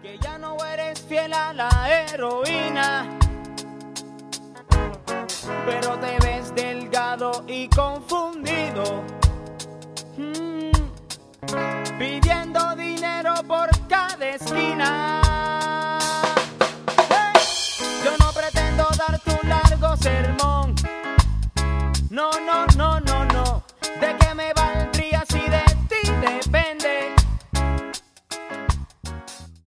que ya no eres fiel a la heroína, pero te ves delgado y confundido, pidiendo dinero por cada esquina. Hey, yo no pretendo darte un largo sermón, no, no.